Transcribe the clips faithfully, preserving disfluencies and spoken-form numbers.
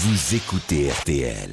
Vous écoutez R T L.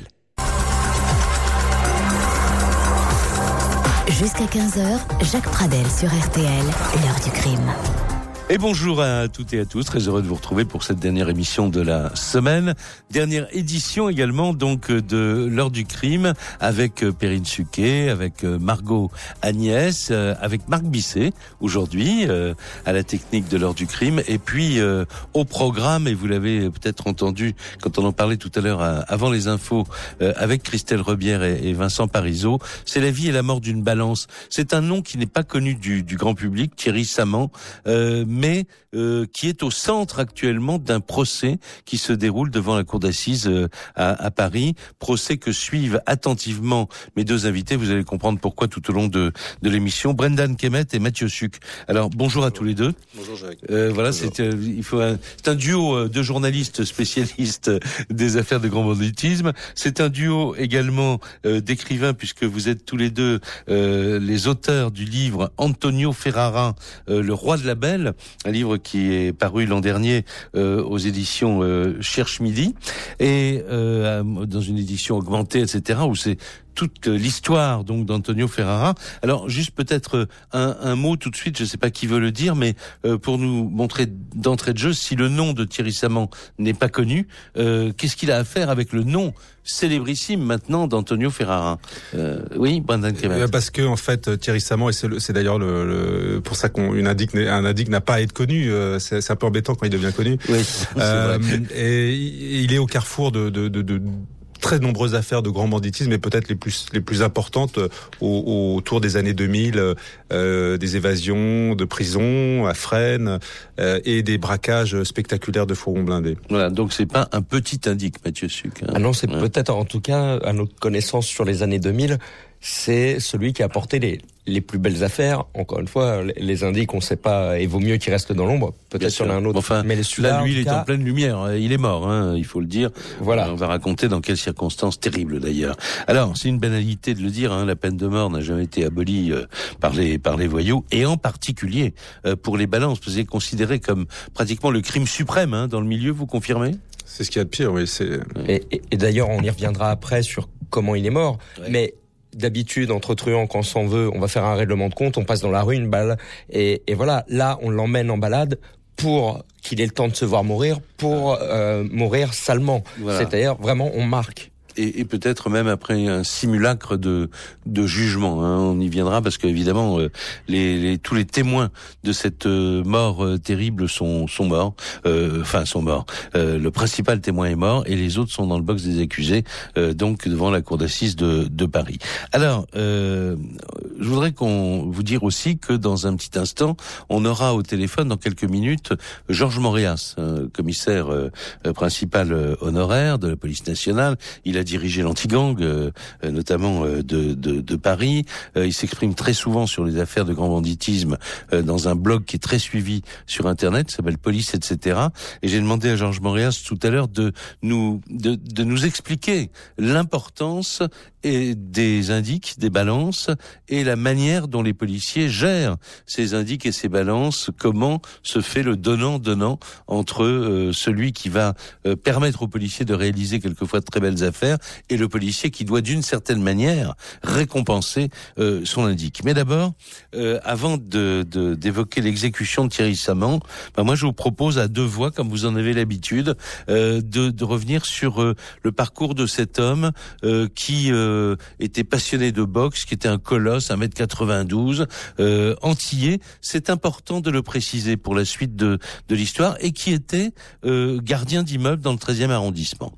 Jusqu'à quinze heures, Jacques Pradel sur R T L, l'heure du crime. Et bonjour à toutes et à tous, très heureux de vous retrouver pour cette dernière émission de la semaine. Dernière édition également donc de l'heure du crime avec Perrine Suquet, avec Margot Agnès, avec Marc Bisset aujourd'hui à la technique de l'heure du crime. Et puis euh, au programme, et vous l'avez peut-être entendu quand on en parlait tout à l'heure avant les infos euh, avec Christelle Rebière et, et Vincent Parisot, c'est la vie et la mort d'une balance. C'est un nom qui n'est pas connu du, du grand public, Thierry Saman, euh, mais euh, qui est au centre actuellement d'un procès qui se déroule devant la cour d'assises euh, à, à Paris. Procès que suivent attentivement mes deux invités. Vous allez comprendre pourquoi tout au long de, de l'émission. Brendan Kemet et Mathieu Suc. Alors bonjour, bonjour à tous les deux. Bonjour Jacques. Euh, voilà, bonjour. c'est euh, il faut un, c'est un duo de journalistes spécialistes des affaires de grand banditisme. C'est un duo également euh, d'écrivains puisque vous êtes tous les deux euh, les auteurs du livre Antonio Ferrara, euh, Le Roi de la Belle. Un livre qui est paru l'an dernier euh, aux éditions euh, Cherche Midi et euh, dans une édition augmentée, et cetera, où c'est toute l'histoire donc d'Antonio Ferrara. Alors juste peut-être un, un mot tout de suite, je ne sais pas qui veut le dire, mais euh, pour nous montrer d'entrée de jeu, si le nom de Thierry Saman n'est pas connu, euh, qu'est-ce qu'il a à faire avec le nom célébrissime maintenant d'Antonio Ferrara? euh, Oui, Brendan Kemet. Parce que en fait Thierry Saman, et c'est, le, c'est d'ailleurs le, le, pour ça qu'un indique, un indique n'a pas à être connu. Euh, c'est, c'est un peu embêtant quand il devient connu. Oui, c'est euh, vrai. Et il est au carrefour de, de, de, de très nombreuses affaires de grand banditisme, et peut-être les plus les plus importantes au, autour des années deux mille, euh, des évasions de prison à Fresnes euh, et des braquages spectaculaires de fourgons blindés. Voilà, donc c'est pas un petit indique, Mathieu Suc. Hein. Ah non, c'est ouais. peut-être, en tout cas, à notre connaissance sur les années deux mille, c'est celui qui a porté les les plus belles affaires. Encore une fois, les indices, on ne sait pas, et vaut mieux qu'ils restent dans l'ombre. Peut-être qu'il y en a un autre. Enfin, mais les là, lui, il est cas... en pleine lumière. Il est mort, hein, il faut le dire. Voilà. On va raconter dans quelles circonstances terribles, d'ailleurs. Alors, c'est une banalité de le dire, hein, la peine de mort n'a jamais été abolie euh, par les par les voyous, et en particulier euh, pour les balances. Vous êtes considéré comme pratiquement le crime suprême hein, dans le milieu, vous confirmez? C'est ce qu'il y a de pire, oui. C'est... Et, et, et d'ailleurs, on y reviendra après sur comment il est mort. Ouais. Mais d'habitude, entre truands, quand on s'en veut, on va faire un règlement de compte, on passe dans la rue, une balle, et, et voilà. Là, on l'emmène en balade pour qu'il ait le temps de se voir mourir, pour euh, mourir salement. Voilà. C'est-à-dire, vraiment, on marque. Et, et peut-être même après un simulacre de de jugement. Hein, on y viendra parce que évidemment euh, les, les tous les témoins de cette euh, mort euh, terrible sont sont morts. Euh, enfin sont morts. Euh, le principal témoin est mort et les autres sont dans le box des accusés, euh, donc devant la cour d'assises de de Paris. Alors, euh, je voudrais qu'on vous dire aussi que dans un petit instant, on aura au téléphone dans quelques minutes Georges Moréas, euh, commissaire euh, principal euh, honoraire de la police nationale. Il a dirigé l'anti-gang, euh, notamment euh, de, de, de Paris. Euh, il s'exprime très souvent sur les affaires de grand banditisme euh, dans un blog qui est très suivi sur Internet, qui s'appelle Police, et cetera. Et j'ai demandé à Georges Moréas tout à l'heure de nous de, de nous expliquer l'importance et des indices, des balances, et la manière dont les policiers gèrent ces indices et ces balances, comment se fait le donnant-donnant entre euh, celui qui va euh, permettre aux policiers de réaliser quelquefois de très belles affaires et le policier qui doit d'une certaine manière récompenser euh, son indice. Mais d'abord, euh, avant de, de, d'évoquer l'exécution de Thierry Saman, ben moi je vous propose à deux voix, comme vous en avez l'habitude, euh, de, de revenir sur euh, le parcours de cet homme euh, qui euh, était passionné de boxe, qui était un colosse, un mètre quatre-vingt-douze, euh, antillais, c'est important de le préciser pour la suite de, de l'histoire, et qui était euh, gardien d'immeuble dans le treizième arrondissement.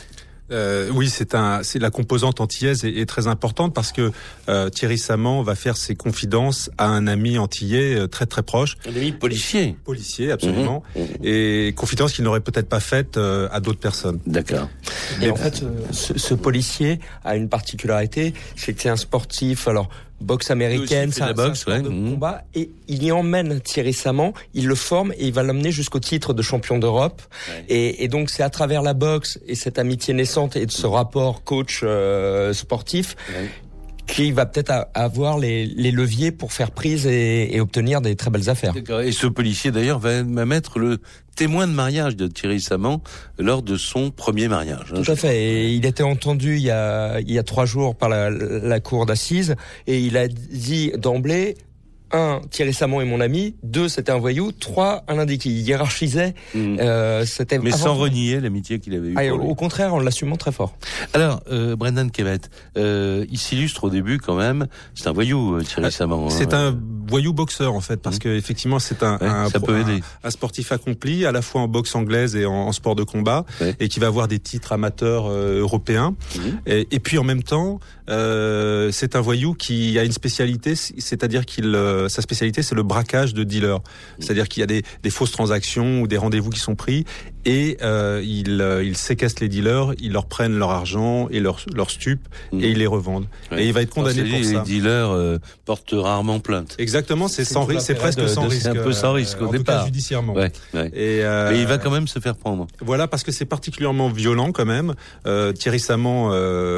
Euh, oui, c'est un, c'est la composante antillaise est, est très importante parce que euh, Thierry Saman va faire ses confidences à un ami antillais euh, très très proche. Un ami policier. Policier, absolument. Mmh, mmh. Et confidences qu'il n'aurait peut-être pas faites euh, à d'autres personnes. D'accord. Et en fait, ce, ce policier a une particularité, c'est que c'est un sportif. Alors, boxe américaine, c'est un, boxe, c'est un sport ouais. de mmh. combat, et il y emmène Thierry Saman, il le forme et il va l'emmener jusqu'au titre de champion d'Europe. Ouais. Et, et donc c'est à travers la boxe et cette amitié naissante et de ce rapport coach euh, sportif ouais. qui va peut-être a, avoir les, les leviers pour faire prise et, et obtenir des très belles affaires. D'accord. Et ce policier d'ailleurs va mettre le témoin de mariage de Thierry Samand lors de son premier mariage. Tout à fait. Et il était entendu il y a il y a trois jours par la, la cour d'assises et il a dit d'emblée: un, Thierry Samand est mon ami. Deux, c'était un voyou. Trois, un indique. Il hiérarchisait. Mmh. Euh, c'était mais sans renier l'amitié qu'il avait eue. Ah, au contraire, en l'assumant très fort. Alors, euh, Brendan Kemet, euh, il s'illustre au début quand même. C'est un voyou, Thierry Samand. C'est hein. un voyou boxeur en fait, parce mmh. que effectivement c'est un, ouais, un, ça peut un, aider. un sportif accompli, à la fois en boxe anglaise et en, en sport de combat, ouais. et qui va avoir des titres amateurs euh, européens. Mmh. Et, et puis en même temps, euh, c'est un voyou qui a une spécialité, c'est-à-dire qu'il euh, sa spécialité c'est le braquage de dealers. Mmh. C'est-à-dire qu'il y a des, des fausses transactions ou des rendez-vous qui sont pris et euh, il, euh, il séquestre les dealers, ils leur prennent leur argent et leur, leur stup mmh. et ils les revendent. Ouais. Et il va être condamné Alors, pour dit, ça. Les dealers euh, portent rarement plainte. Exactement, c'est, c'est sans risque, c'est presque de, sans de, risque. C'est un peu sans risque euh, au en départ. Tout cas, judiciairement. Ouais, ouais. Et euh, mais il va quand même se faire prendre. Voilà, parce que c'est particulièrement violent quand même. Euh, Thierry Samand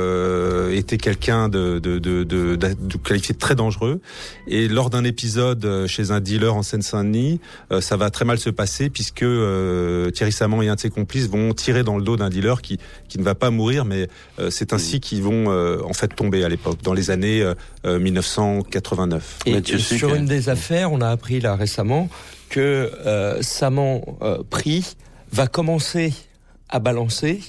euh, était quelqu'un de, de, de, de, de, de qualifié de très dangereux. Et lors d'un épisode chez un dealer en Seine-Saint-Denis, euh, ça va très mal se passer puisque euh, Thierry Samand et un de ses complices vont tirer dans le dos d'un dealer qui qui ne va pas mourir, mais euh, c'est ainsi qu'ils vont euh, en fait tomber à l'époque, dans les années euh, dix-neuf cent quatre-vingt-neuf. Et, et sur une des affaires, on a appris là récemment que euh, Samand euh, pris va commencer à balancer.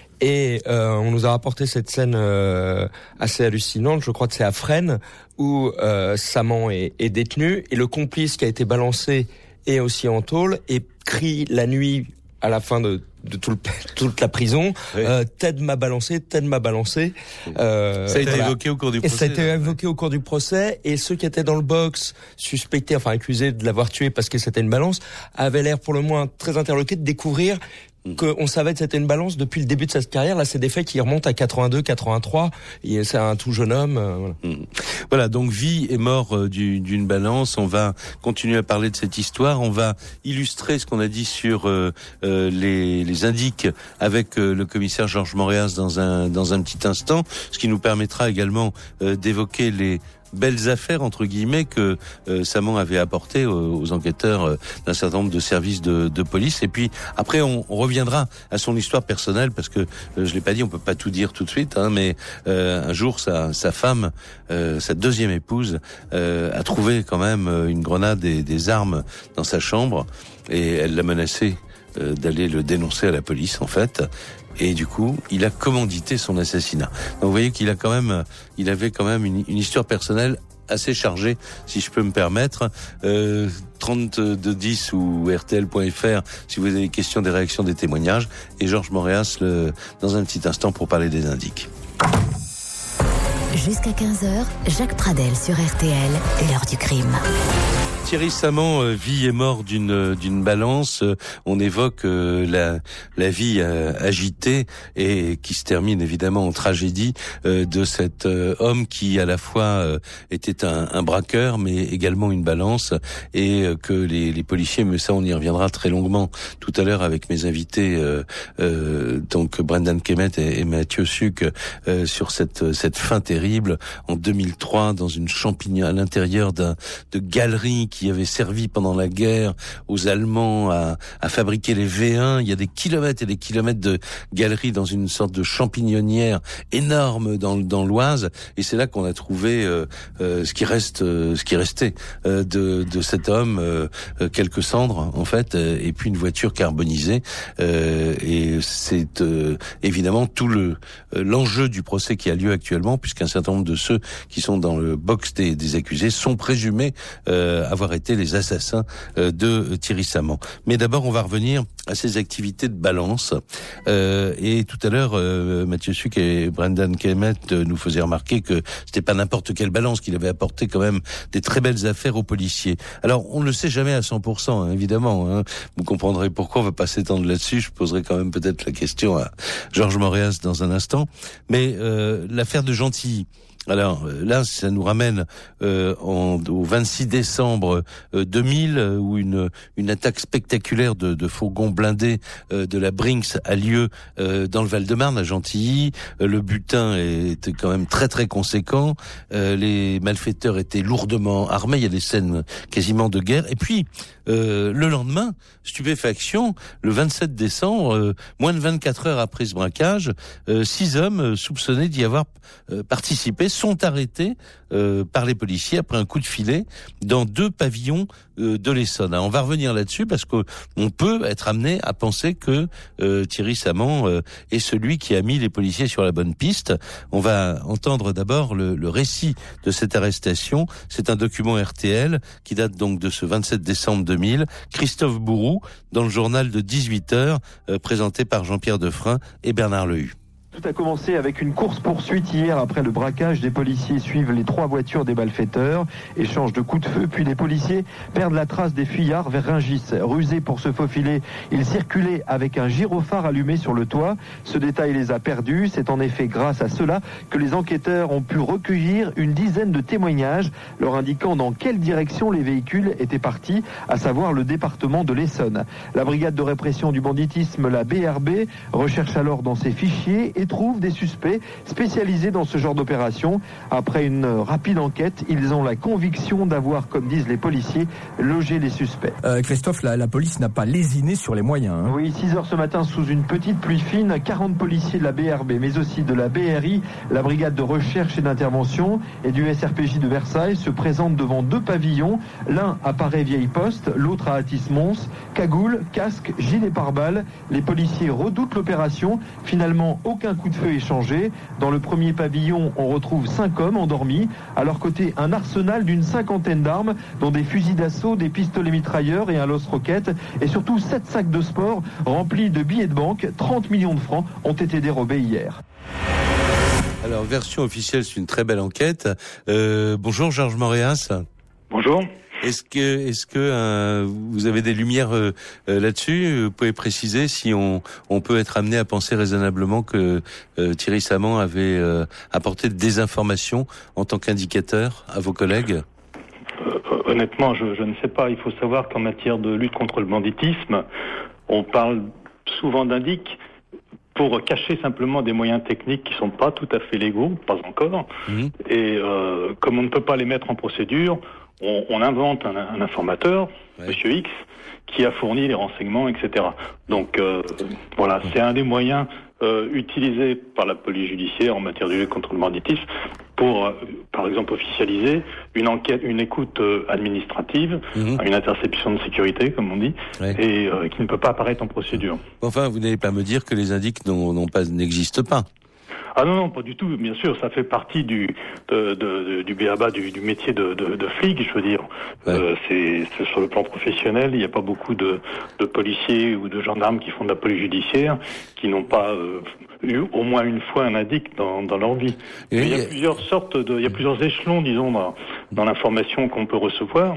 Et euh, on nous a rapporté cette scène euh, assez hallucinante, je crois que c'est à Fresnes, où euh, Samand est, est détenu, et le complice qui a été balancé est aussi en tôle, et crie la nuit à la fin de, de tout le, toute la prison, oui. euh, Ted m'a balancé, Ted m'a balancé. Euh, ça a été voilà. évoqué au cours du procès. Et ça a été là. évoqué au cours du procès, et ceux qui étaient dans le box, suspectés, enfin accusés de l'avoir tué parce que c'était une balance, avaient l'air pour le moins très interloqués de découvrir qu'on savait que c'était une balance depuis le début de cette carrière. Là, c'est des faits qui remontent à quatre-vingt-deux, quatre-vingt-trois. Et c'est un tout jeune homme. Euh, voilà. Mmh. Voilà, donc vie et mort euh, du, d'une balance. On va continuer à parler de cette histoire. On va illustrer ce qu'on a dit sur euh, euh, les, les indices avec euh, le commissaire Georges Moréas dans un dans un petit instant, ce qui nous permettra également euh, d'évoquer les belles affaires entre guillemets que euh, Samand avait apporté aux, aux enquêteurs euh, d'un certain nombre de services de, de police. Et puis après on, on reviendra à son histoire personnelle parce que euh, je l'ai pas dit, on peut pas tout dire tout de suite, hein, mais euh, un jour sa, sa femme, euh, sa deuxième épouse, euh, a trouvé quand même une grenade et des armes dans sa chambre et elle l'a menacé euh, d'aller le dénoncer à la police en fait. Et du coup, il a commandité son assassinat. Donc vous voyez qu'il a quand même, il avait quand même une, une histoire personnelle assez chargée, si je peux me permettre. Euh, trente-deux dix ou R T L point F R si vous avez des questions, des réactions, des témoignages. Et Georges Moréas le, dans un petit instant pour parler des indices. Jusqu'à quinze heures, Jacques Pradel sur R T L, l'heure du crime. Thierry Samand, euh, vie et mort d'une d'une balance. Euh, on évoque euh, la la vie euh, agitée et qui se termine évidemment en tragédie euh, de cet euh, homme qui à la fois euh, était un, un braqueur mais également une balance et euh, que les, les policiers, mais ça on y reviendra très longuement tout à l'heure avec mes invités euh, euh, donc Brendan Kemet et, et Mathieu Suc euh, sur cette cette fin terrible en deux mille trois dans une champignon à l'intérieur d'un de galeries qui avait servi pendant la guerre aux Allemands à, à fabriquer les V un. Il y a des kilomètres et des kilomètres de galeries dans une sorte de champignonnière énorme dans, dans l'Oise. Et c'est là qu'on a trouvé euh, euh, ce qui reste, euh, ce qui restait euh, de, de cet homme, euh, quelques cendres en fait, euh, et puis une voiture carbonisée. Euh, et c'est euh, évidemment tout le euh, l'enjeu du procès qui a lieu actuellement, puisqu'un certain nombre de ceux qui sont dans le box des, des accusés sont présumés euh, avoir été les assassins euh, de Thierry Samand. Mais d'abord, on va revenir à ses activités de balance. Euh, et tout à l'heure, euh, Mathieu Suc et Brendan Kemet euh, nous faisaient remarquer que c'était pas n'importe quelle balance, qu'il avait apporté quand même des très belles affaires aux policiers. Alors, on ne le sait jamais à cent pour cent, hein, évidemment. Hein. Vous comprendrez pourquoi, on va pas s'étendre là-dessus. Je poserai quand même peut-être la question à Georges Moréas dans un instant. Mais euh, l'affaire de Gentilly, Alors là, ça nous ramène euh, en, au vingt-six décembre euh, deux mille, euh, où une une attaque spectaculaire de, de fourgons blindés euh, de la Brinks a lieu euh, dans le Val-de-Marne, à Gentilly. Euh, le butin était quand même très très conséquent. Euh, les malfaiteurs étaient lourdement armés. Il y a des scènes quasiment de guerre. Et puis euh, le lendemain, stupéfaction, le vingt-sept décembre, euh, moins de vingt-quatre heures après ce braquage, euh, six hommes euh, soupçonnés d'y avoir euh, participé sont arrêtés euh, par les policiers après un coup de filet dans deux pavillons euh, de l'Essonne. Alors, on va revenir là-dessus parce que on peut être amené à penser que euh, Thierry Samand euh, est celui qui a mis les policiers sur la bonne piste. On va entendre d'abord le, le récit de cette arrestation. C'est un document R T L qui date donc de ce vingt-sept décembre deux mille. Christophe Bourou dans le journal de dix-huit heures euh, présenté par Jean-Pierre Defrein et Bernard Lehu. Tout a commencé avec une course-poursuite hier après le braquage. Des policiers suivent les trois voitures des malfaiteurs, échangent de coups de feu, puis les policiers perdent la trace des fuyards vers Rungis. Rusés pour se faufiler, ils circulaient avec un gyrophare allumé sur le toit. Ce détail les a perdus. C'est en effet grâce à cela que les enquêteurs ont pu recueillir une dizaine de témoignages leur indiquant dans quelle direction les véhicules étaient partis, à savoir le département de l'Essonne. La brigade de répression du banditisme, la B R B, recherche alors dans ses fichiers et trouvent des suspects spécialisés dans ce genre d'opération. Après une rapide enquête, ils ont la conviction d'avoir, comme disent les policiers, logé les suspects. Euh, Christophe, la, la police n'a pas lésiné sur les moyens. Hein. Oui, six heures ce matin, sous une petite pluie fine, quarante policiers de la B R B, mais aussi de la B R I, la brigade de recherche et d'intervention, et du S R P J de Versailles se présentent devant deux pavillons. L'un à Paray-Vieille-Poste, l'autre à Athis-Mons. Cagoule, casque, gilet pare-balles. Les policiers redoutent l'opération. Finalement, aucun coup de feu échangé. Dans le premier pavillon, on retrouve cinq hommes endormis. À leur côté, un arsenal d'une cinquantaine d'armes, dont des fusils d'assaut, des pistolets mitrailleurs et un lance-roquettes, et surtout sept sacs de sport remplis de billets de banque. trente millions de francs ont été dérobés hier. Alors, version officielle, c'est une très belle enquête. Euh, bonjour Georges Moréas. Bonjour. Est-ce que, est-ce que euh, vous avez des lumières euh, là-dessus? Vous pouvez préciser si on, on peut être amené à penser raisonnablement que euh, Thierry Samand avait euh, apporté des informations en tant qu'indicateur à vos collègues? euh, Honnêtement, je, je ne sais pas. Il faut savoir qu'en matière de lutte contre le banditisme, on parle souvent d'indices pour cacher simplement des moyens techniques qui sont pas tout à fait légaux, pas encore. Mmh. Et euh, comme on ne peut pas les mettre en procédure, on, on invente un, un informateur, ouais. Monsieur X, qui a fourni les renseignements, et cetera. Donc euh, voilà, c'est un des moyens euh, utilisés par la police judiciaire en matière de lutte contre le banditisme pour, euh, par exemple, officialiser une enquête, une écoute euh, administrative, mmh. une interception de sécurité, comme on dit, ouais. et euh, qui ne peut pas apparaître en procédure. Enfin, vous n'allez pas me dire que les indices n'ont, n'ont pas, n'existent pas. Ah non, non, pas du tout. Bien sûr, ça fait partie du de, de, de, du B A B A, du, du métier de, de, de flic, je veux dire. Ouais. Euh, c'est, c'est sur le plan professionnel, il n'y a pas beaucoup de, de policiers ou de gendarmes qui font de la police judiciaire qui n'ont pas euh, eu au moins une fois un indice dans, dans leur vie. Et il y a plusieurs sortes de, il y a plusieurs échelons, disons, dans, dans l'information qu'on peut recevoir.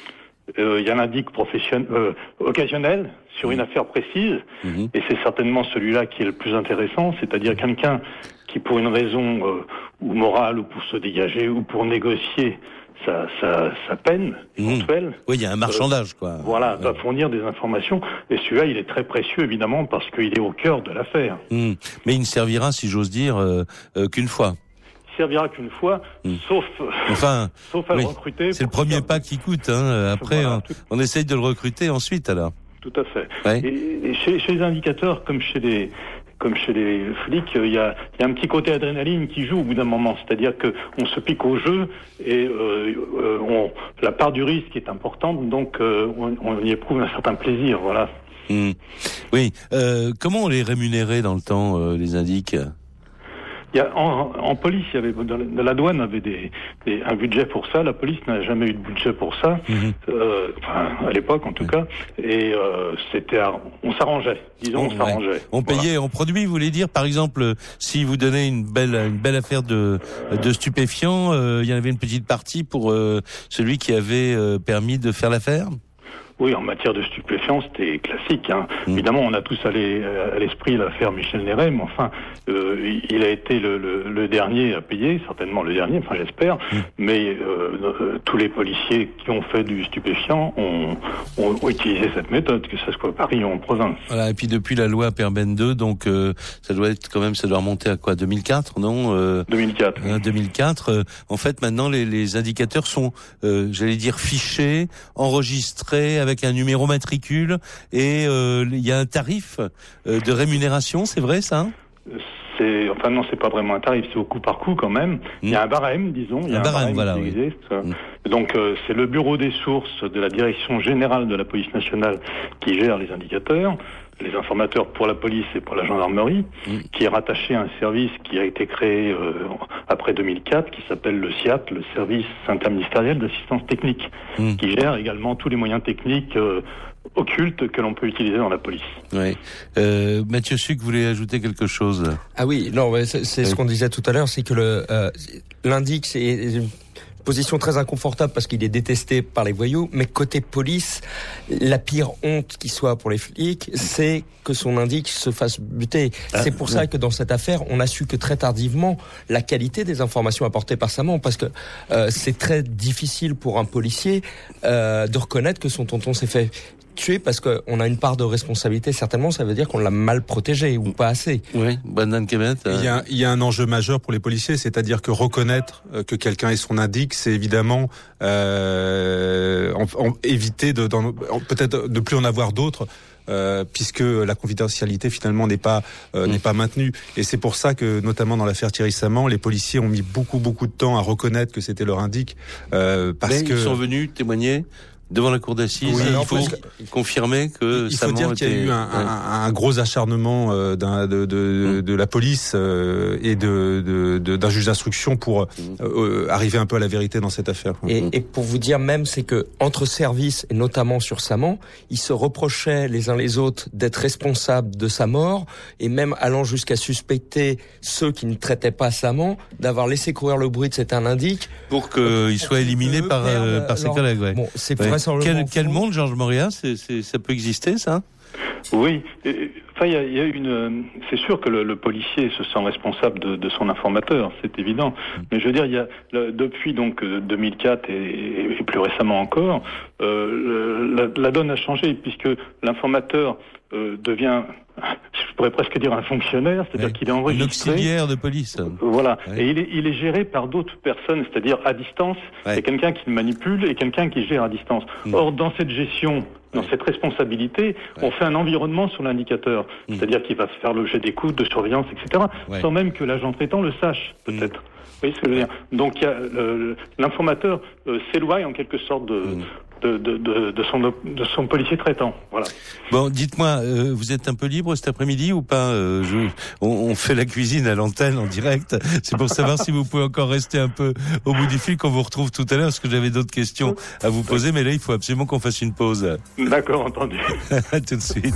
Euh, il y a l'indice professionnel, euh, occasionnel sur une affaire précise, mmh. et c'est certainement celui-là qui est le plus intéressant, c'est-à-dire quelqu'un qui, pour une raison euh, ou morale, ou pour se dégager, ou pour négocier sa, sa, sa peine éventuelle. Mmh. Oui, il y a un marchandage, euh, quoi. Voilà, ouais. va fournir des informations, et celui-là, il est très précieux, évidemment, parce qu'il est au cœur de l'affaire. Mmh. Mais il ne servira, si j'ose dire, euh, euh, qu'une fois. Servira qu'une fois, mmh. sauf, enfin, sauf à oui. le recruter. C'est le premier pas qui coûte. Hein. Après, voilà, on, tout... on essaye de le recruter ensuite, alors. Tout à fait. Ouais. Et, et chez, chez les indicateurs, comme chez les comme chez les flics, il y a, y a un petit côté adrénaline qui joue au bout d'un moment. C'est-à-dire que on se pique au jeu et euh, euh, on, la part du risque est importante, donc euh, on, on y éprouve un certain plaisir. Voilà. Mmh. Oui. Euh, comment on les rémunérait dans le temps, euh, les indiques? Il y a, en, en police, il y avait, dans la, la douane avait des, des, un budget pour ça. La police n'a jamais eu de budget pour ça, mmh. euh, enfin, à l'époque en tout ouais. cas. Et euh, c'était, on s'arrangeait. Disons, on, on s'arrangeait. Ouais. On voilà. payait en produits, vous voulez dire, par exemple, si vous donnez une belle, une belle affaire de, de stupéfiants, euh, il y en avait une petite partie pour euh, celui qui avait euh, permis de faire l'affaire. Oui, en matière de stupéfiants, c'était classique. Hein. Mmh. Évidemment, on a tous à l'esprit l'affaire Michel Néret, mais enfin, euh, il a été le, le, le dernier à payer, certainement le dernier, enfin j'espère, mmh. mais euh, euh, tous les policiers qui ont fait du stupéfiant ont, ont, ont utilisé cette méthode, que ce soit à Paris ou en province. Voilà, et puis depuis la loi Perben deux, donc euh, ça doit être quand même, ça doit remonter à quoi, deux mille quatre, non euh, deux mille quatre. Hein, deux mille quatre. Euh, en fait, maintenant, les, les indicateurs sont, euh, j'allais dire, fichés, enregistrés avec un numéro matricule, et il euh, y a un tarif euh, de rémunération, c'est vrai ça? C'est, enfin non, c'est pas vraiment un tarif, c'est au coup par coup quand même. Mmh. Il y a un barème, disons. Il y a un, un barème, barème voilà, qui oui. existe. Mmh. Donc euh, c'est le bureau des sources de la direction générale de la police nationale qui gère les indicateurs, les informateurs pour la police et pour la gendarmerie, mmh. qui est rattaché à un service qui a été créé euh, après deux mille quatre, qui s'appelle le S I A T, le service interministériel d'assistance technique, mmh. qui gère également tous les moyens techniques euh, occulte que l'on peut utiliser dans la police. Oui. Euh, Mathieu Sucre voulait ajouter quelque chose. Ah oui, non, c'est, c'est oui. ce qu'on disait tout à l'heure, c'est que le euh, l'indic, c'est une position très inconfortable parce qu'il est détesté par les voyous, mais côté police, la pire honte qui soit pour les flics, c'est que son indic se fasse buter. Ah, c'est pour ouais. ça que dans cette affaire, on a su que très tardivement la qualité des informations apportées par Saman, parce que euh, c'est très difficile pour un policier euh, de reconnaître que son tonton s'est fait tuer parce qu'on a une part de responsabilité, certainement, ça veut dire qu'on l'a mal protégé ou pas assez. Oui, Brendan Kemet. Euh... Il y a, il y a un enjeu majeur pour les policiers, c'est-à-dire que reconnaître que quelqu'un est son indique, c'est évidemment euh, en, en, éviter de, d'en, peut-être de plus en avoir d'autres. Euh, puisque la confidentialité finalement n'est pas euh, mmh. n'est pas maintenue, et c'est pour ça que notamment dans l'affaire Thierry Saman, les policiers ont mis beaucoup beaucoup de temps à reconnaître que c'était leur indique, euh, parce Mais que ils sont venus témoigner devant la cour d'assises. Oui, il faut que, confirmer que il faut dire qu'il y a eu un, un, un gros acharnement euh, d'un, de, de, mmh. de la police euh, et de, de, de, d'un juge d'instruction pour mmh. euh, arriver un peu à la vérité dans cette affaire. Et, mmh. et pour vous dire même, c'est que entre services, et notamment sur Saman, ils se reprochaient les uns les autres d'être responsables de sa mort, et même allant jusqu'à suspecter ceux qui ne traitaient pas Saman d'avoir laissé courir le bruit de cet indique pour qu'il soit éliminé par, euh, par ses collègues. Ouais. Bon, c'est ouais. Quel, quel fou. monde, Georges Moria, c'est, c'est, ça peut exister, ça? Oui. Enfin, il y a, y a une. C'est sûr que le, le policier se sent responsable de, de son informateur, c'est évident. Mais je veux dire, il y a le, depuis donc deux mille quatre et, et plus récemment encore, euh, la, la donne a changé puisque l'informateur euh, devient, je pourrais presque dire un fonctionnaire, c'est-à-dire ouais. qu'il est enregistré. Un auxiliaire de police. Voilà. Ouais. Et il est, il est géré par d'autres personnes, c'est-à-dire à distance. Ouais. Il y a quelqu'un qui le manipule et quelqu'un qui gère à distance. Mmh. Or, dans cette gestion, dans ouais. cette responsabilité, ouais. on fait un environnement sur l'indicateur. Mmh. C'est-à-dire qu'il va se faire l'objet d'écoute, de surveillance, et cetera, ouais. sans même que l'agent traitant le sache, peut-être. Mmh. Vous voyez ce que je veux dire? Donc, il y a, euh, l'informateur euh, s'éloigne en quelque sorte de... Mmh. De, de, de, de, son, de son policier traitant. Voilà. Bon, dites-moi, euh, vous êtes un peu libre cet après-midi ou pas? euh, je, on, on fait la cuisine à l'antenne en direct. C'est pour savoir si vous pouvez encore rester un peu au bout du fil qu'on vous retrouve tout à l'heure, parce que j'avais d'autres questions à vous poser, mais là, il faut absolument qu'on fasse une pause. D'accord, entendu. À tout de suite.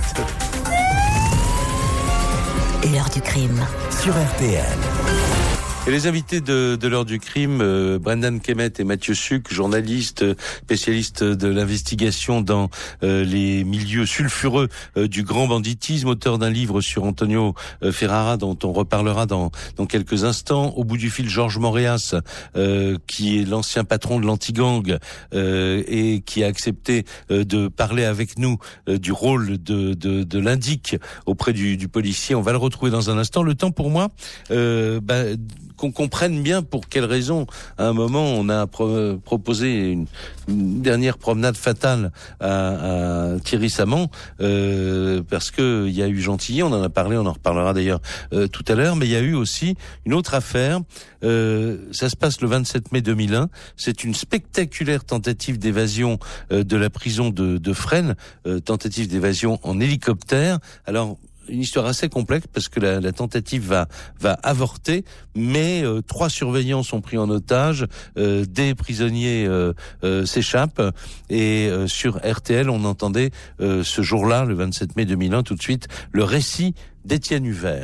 L'heure du crime. Sur R T L. Et les invités de, de l'heure du crime, euh, Brendan Kemet et Mathieu Sucre, journalistes, spécialistes de l'investigation dans euh, les milieux sulfureux euh, du grand banditisme, auteur d'un livre sur Antonio euh, Ferrara dont on reparlera dans, dans quelques instants. Au bout du fil, Georges Moréas, euh, qui est l'ancien patron de l'anti-gang euh, et qui a accepté euh, de parler avec nous euh, du rôle de, de, de l'indic auprès du, du policier. On va le retrouver dans un instant. Le temps pour moi... Euh, bah, qu'on comprenne bien pour quelles raisons, à un moment, on a pro- proposé une, une dernière promenade fatale à, à Thierry Saman, euh, parce que il y a eu Gentilly, on en a parlé, on en reparlera d'ailleurs euh, tout à l'heure, mais il y a eu aussi une autre affaire. Euh, ça se passe le vingt-sept mai deux mille un. C'est une spectaculaire tentative d'évasion euh, de la prison de, de Fresnes, euh, tentative d'évasion en hélicoptère. Alors, une histoire assez complexe parce que la, la tentative va va avorter, mais euh, trois surveillants sont pris en otage, euh, des prisonniers euh, euh, s'échappent et euh, sur R T L on entendait euh, ce jour-là, le vingt-sept mai deux mille un, tout de suite le récit d'Étienne Huvert.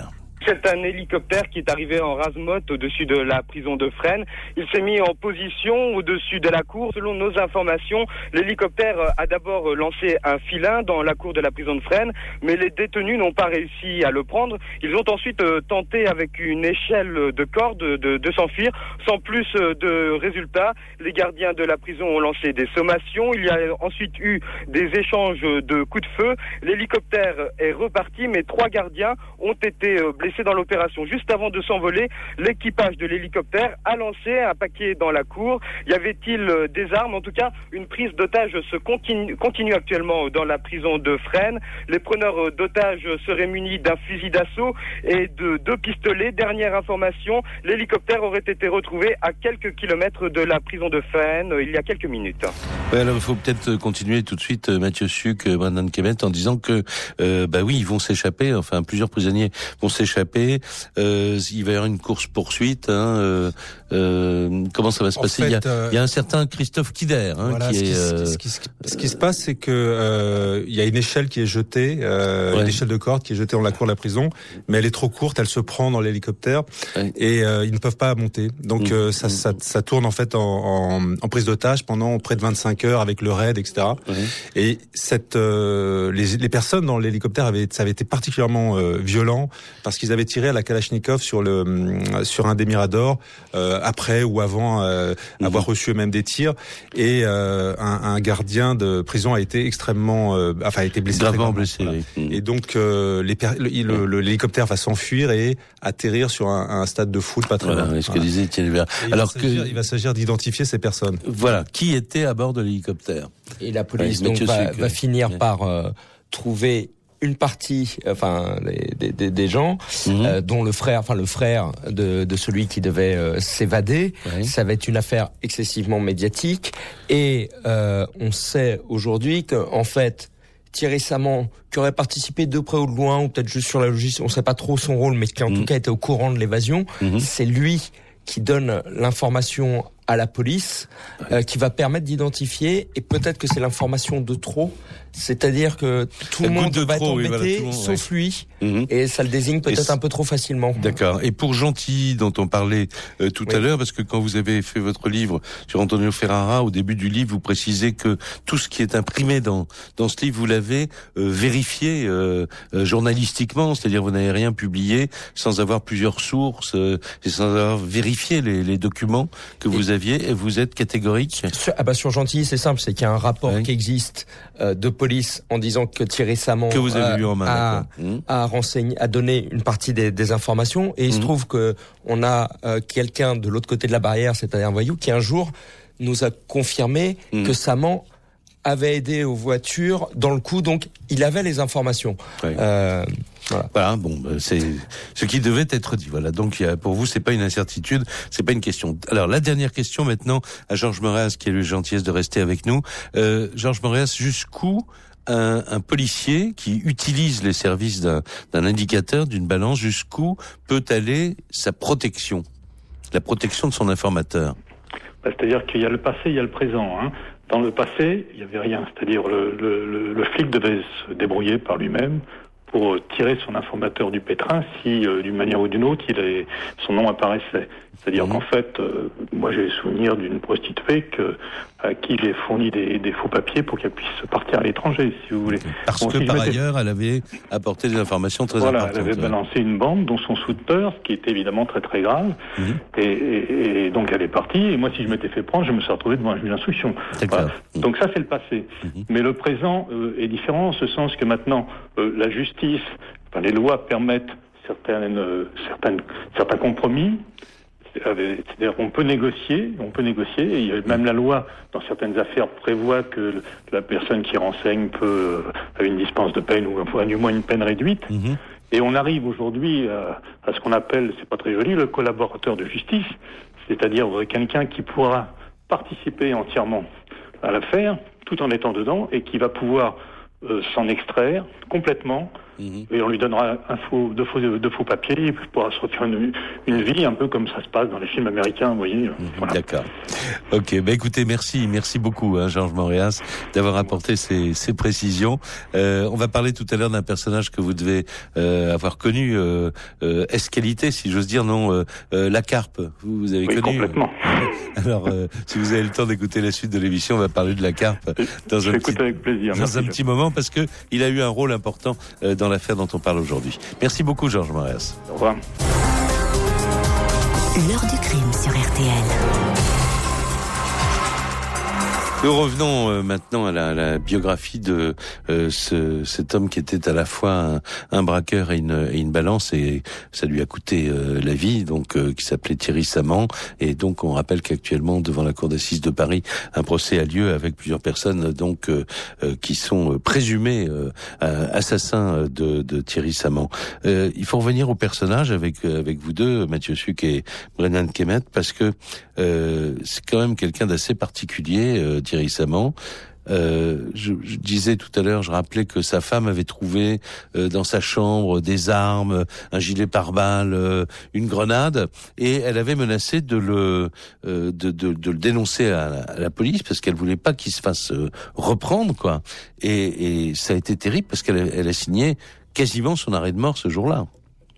C'est un hélicoptère qui est arrivé en rase-motte au-dessus de la prison de Fresnes. Il s'est mis en position au-dessus de la cour. Selon nos informations, l'hélicoptère a d'abord lancé un filin dans la cour de la prison de Fresnes, mais les détenus n'ont pas réussi à le prendre. Ils ont ensuite tenté avec une échelle de corde de, de, de s'enfuir, sans plus de résultats. Les gardiens de la prison ont lancé des sommations. Il y a ensuite eu des échanges de coups de feu. L'hélicoptère est reparti, mais trois gardiens ont été blessés dans l'opération. Juste avant de s'envoler, l'équipage de l'hélicoptère a lancé un paquet dans la cour. Y avait-il des armes? En tout cas, une prise d'otages se continue, continue actuellement dans la prison de Fresnes. Les preneurs d'otages seraient munis d'un fusil d'assaut et de deux pistolets. Dernière information, l'hélicoptère aurait été retrouvé à quelques kilomètres de la prison de Fresnes il y a quelques minutes. Ouais, alors il faut peut-être continuer tout de suite, Mathieu Suc, Brendan Kemet, en disant que euh, bah oui, ils vont s'échapper. Enfin, plusieurs prisonniers vont s'échapper. Euh, il va y avoir une course poursuite. Hein, euh, euh, comment ça va se en passer fait, il, y a, euh, il y a un certain Christophe Kider hein, voilà, qui ce est. Qui, euh... ce, qui, ce, qui, ce qui se passe, c'est que euh, il y a une échelle qui est jetée, euh, ouais. une échelle de corde qui est jetée dans la cour de la prison, mais elle est trop courte, elle se prend dans l'hélicoptère ouais. et euh, ils ne peuvent pas monter. Donc mmh. euh, ça, ça, ça tourne en fait en, en, en prise d'otage pendant près de vingt-cinq heures avec le raid, et cetera. Ouais. Et cette euh, les, les personnes dans l'hélicoptère avaient, ça avait été particulièrement euh, violent parce qu'ils avaient tiré à la Kalachnikov sur le sur un des Miradors euh, après ou avant euh, mmh. avoir reçu eux-mêmes des tirs et euh, un, un gardien de prison a été extrêmement euh, enfin a été blessé gravement blessé voilà. oui. Et donc euh, les per- le, le, le, l'hélicoptère va s'enfuir et atterrir sur un, un stade de foot pas très voilà, loin. C'est ce que disait Thierry Vert. Alors il que il va s'agir d'identifier ces personnes. Voilà, qui était à bord de l'hélicoptère. Et la police ouais, donc va, va finir ouais. par euh, trouver une partie, enfin des, des, des gens, mmh. euh, dont le frère, enfin le frère de, de celui qui devait euh, s'évader. Ouais. Ça va être une affaire excessivement médiatique et euh, on sait aujourd'hui que en fait Thierry Samand, qui aurait participé de près ou de loin, ou peut-être juste sur la logistique, on ne sait pas trop son rôle, mais qui en mmh. tout cas était au courant de l'évasion, mmh. c'est lui qui donne l'information à la police, euh, qui va permettre d'identifier, et peut-être que c'est l'information de trop, c'est-à-dire que tout le monde va être embêté, oui, voilà, sauf ouais. lui, mmh. et ça le désigne peut-être un peu trop facilement. D'accord. Et pour Gentilly, dont on parlait euh, tout oui. à l'heure, parce que quand vous avez fait votre livre sur Antonio Ferrara, au début du livre, vous précisez que tout ce qui est imprimé dans dans ce livre, vous l'avez euh, vérifié euh, euh, journalistiquement, c'est-à-dire vous n'avez rien publié sans avoir plusieurs sources euh, et sans avoir vérifié les, les documents que vous avez. Et vous êtes catégorique? Sur, ah bah sur Gentilly, c'est simple, c'est qu'il y a un rapport oui. qui existe euh, de police en disant que Thierry Samand que vous avez euh, lu en main, a, mmh. a renseigné, a donné une partie des, des informations, et il mmh. se trouve que on a euh, quelqu'un de l'autre côté de la barrière, c'est-à-dire un voyou, qui un jour nous a confirmé mmh. que Samand avait aidé aux voitures dans le coup, donc il avait les informations. Oui. Euh, voilà. voilà, bon, c'est ce qui devait être dit. Voilà, donc il y a, pour vous, c'est pas une incertitude, c'est pas une question. Alors la dernière question maintenant à Georges Moréas, qui a eu la gentillesse de rester avec nous. Euh, Georges Moréas, jusqu'où un, un policier qui utilise les services d'un, d'un indicateur, d'une balance, jusqu'où peut aller sa protection, la protection de son informateur? Bah, c'est-à-dire qu'il y a le passé, il y a le présent. Hein. Dans le passé, il n'y avait rien. C'est-à-dire le, le, le, le flic devait se débrouiller par lui-même pour tirer son informateur du pétrin si, euh, d'une manière ou d'une autre, il est, son nom apparaissait. C'est-à-dire mmh. qu'en fait, euh, moi j'ai le souvenir d'une prostituée que, à qui j'ai fourni des, des faux papiers pour qu'elle puisse partir à l'étranger, si vous voulez. Parce bon, que si par ailleurs, elle avait apporté des informations très voilà, importantes. Voilà, elle avait balancé une bande dont son souteneur, ce qui était évidemment très très grave. Mmh. Et, et, et donc elle est partie, et moi si je m'étais fait prendre, je me serais retrouvé devant un juge d'instruction. Voilà. Mmh. Donc ça c'est le passé. Mmh. Mais le présent euh, est différent en ce sens que maintenant, euh, la justice, enfin, les lois permettent certaines, euh, certaines, certains compromis. C'est-à-dire qu'on peut négocier, on peut négocier, et même la loi, dans certaines affaires, prévoit que la personne qui renseigne peut avoir une dispense de peine ou du moins une peine réduite. Mmh. Et on arrive aujourd'hui à, à ce qu'on appelle, c'est pas très joli, le collaborateur de justice, c'est-à-dire quelqu'un qui pourra participer entièrement à l'affaire, tout en étant dedans, et qui va pouvoir euh, s'en extraire complètement Mmh. Et on lui donnera un faux, deux faux, deux faux papiers, il pourra se refaire une, une vie, un peu comme ça se passe dans les films américains, vous voyez. Mmh. Voilà. D'accord. Ok, bah écoutez, merci, merci beaucoup, hein, Georges Moréas, d'avoir apporté ces, ces précisions. Euh, on va parler tout à l'heure d'un personnage que vous devez euh, avoir connu, euh, euh, Escalité, si j'ose dire, non, euh, euh, La Carpe. Vous, vous avez oui, connu. Complètement. Alors, euh, si vous avez le temps d'écouter la suite de l'émission, on va parler de La Carpe dans Je un vais petit, écouter avec plaisir. dans merci, un petit moment, parce que il a eu un rôle important euh, dans l'affaire dont on parle aujourd'hui. Merci beaucoup, Georges Moréas. Au revoir. L'heure du crime sur R T L. Nous revenons euh, maintenant à la, la biographie de euh, ce, cet homme qui était à la fois un, un braqueur et une, et une balance, et ça lui a coûté euh, la vie, donc euh, qui s'appelait Thierry Saman. Et donc on rappelle qu'actuellement devant la cour d'assises de Paris, un procès a lieu avec plusieurs personnes donc euh, euh, qui sont euh, présumées euh, assassins de, de Thierry Saman. Euh, il faut revenir au personnage avec avec vous deux, Mathieu Suc et Brennan Kemet, parce que euh, c'est quand même quelqu'un d'assez particulier. Euh, Thierry Saman. Euh, je, je disais tout à l'heure, je rappelais que sa femme avait trouvé euh, dans sa chambre des armes, un gilet pare-balles, euh, une grenade, et elle avait menacé de le euh, de, de, de le dénoncer à la, à la police parce qu'elle voulait pas qu'il se fasse euh, reprendre, quoi. Et, et ça a été terrible parce qu'elle a, elle a signé quasiment son arrêt de mort ce jour-là.